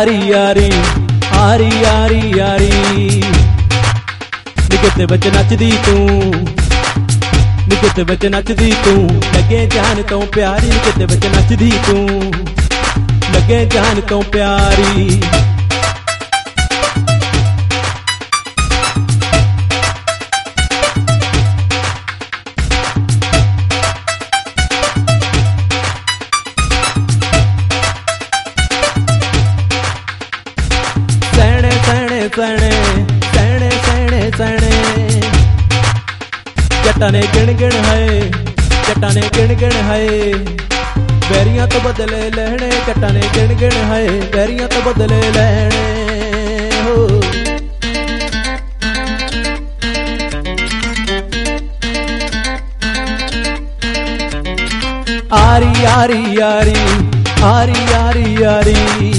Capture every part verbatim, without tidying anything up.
यारी यारी आरी यारी यारी निकते बच नचदी तू निकते बच नचदी तू लगे जान तो प्यारी निकते बच नचदी तू लगे जान तो प्यारी सैने सैने सैने सैने जट्टा ने गिण गिण है जट्टा ने गिण गिण है बैरियां तो बदले लहने जट्टा ने गिण गिण है बैरियां तो बदले लहने हो आरी आरी यारी आरी यारी यारी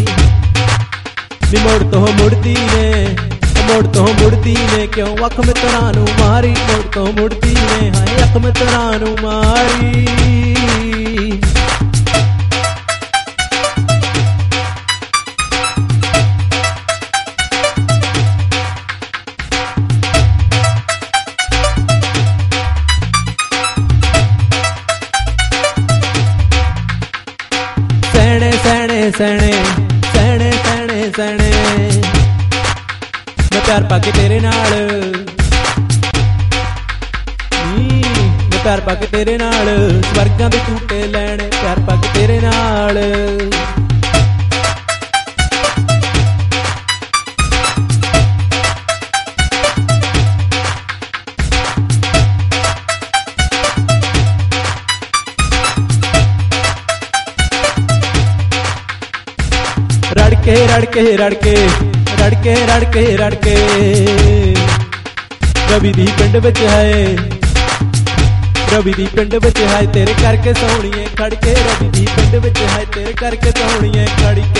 मुड़ तो मुड़ती ने मुड़ तो मुड़ती ने क्यों अख मित्रा नू मारी मुड़ तो मुड़ती ने हाय अख मित्रा नू मारी सैने सैने सैने सैने सैने सैने मैं प्यार पाके तेरे नाल मैं प्यार पाके तेरे नाल स्वर्गां दे झूटे लैणे प्यार पाके तेरे नाल रड़के रड़के रड़के रड़के रड़के रड़के रवि दी पिंड विच है रवि दी पिंड विच है तेरे करके सोहणीए खड़के रवि दी पिंड विच है तेरे करके सोहणीए खड़के